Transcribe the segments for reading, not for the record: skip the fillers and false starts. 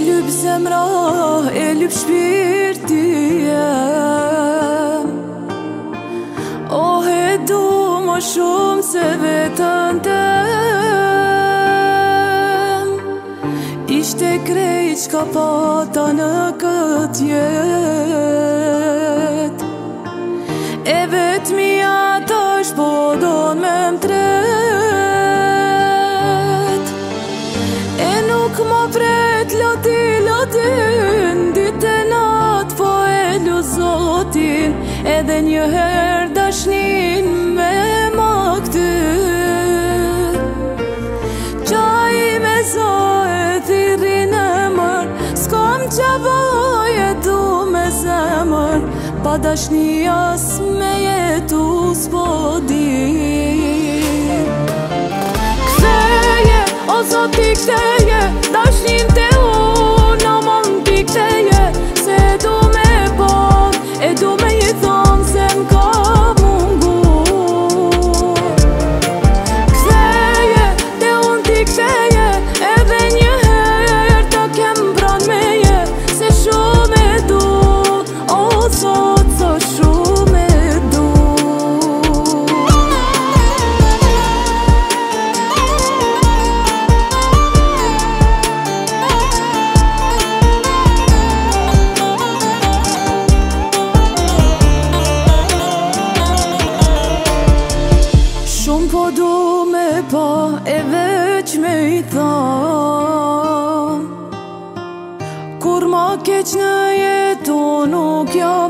lyp zemra, e lyp shpirti jem. Oh, e du më shumë se vetën tem. Ishte krejt qka pata në këtë jet, e vetëmia tash po don me mtret. E nuk më pret lotin, dite nat po e lu Zotin, edhe njëher dashnin me ma këtyr. Qaj me zoe thirin e mër, s'kom që vaj e du me zemër, pa dashni as me jetu s'po din. Ktheje, o Zoti ktheje, dashnin te unë, o mën ti ktheje, se du me po, e du me i thonë se m'ka mungu. Ktheje, te unë ti ktheje, edhe njëher të kem pran meje, se shumë e du, o Zot, so shumë e du. Shumë po du me pa, e veç me i tham, kur ma keq në jetu nuk jam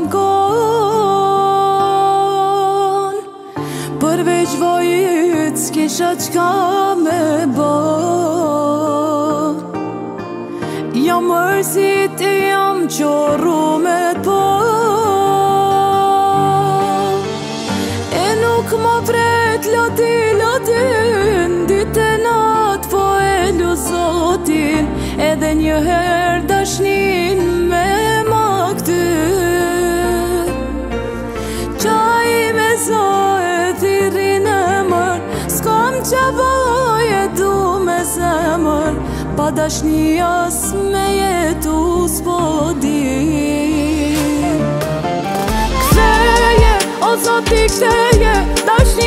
kon. Përveç vojit s'kisha qka me ba, jam mërësit e jam qorru me t'po. E nuk më pret lotin, dite nat po e lu Zotin, edhe njëher dashnin me ma këtyr. Qaj me zoe thirin e mër, s'kom që vaj e du me zemër, pa dashni as me jetu s'po din. Ktheje, o Zoti ktheje, dashni